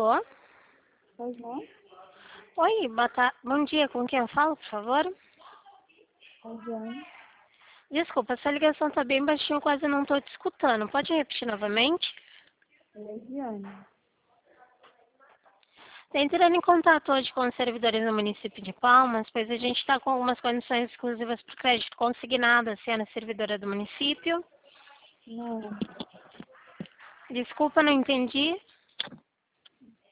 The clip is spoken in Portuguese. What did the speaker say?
Alô? Pois não? Oi, bom dia. Com quem eu falo, por favor? Rosiane. Desculpa, essa ligação tá bem baixinho, quase não tô te escutando. Pode repetir novamente? Legiane. Tô entrando em contato hoje com os servidores do município de Palmas, pois a gente está com algumas condições exclusivas para crédito consignado, sendo a servidora do município. Não. Desculpa, não entendi.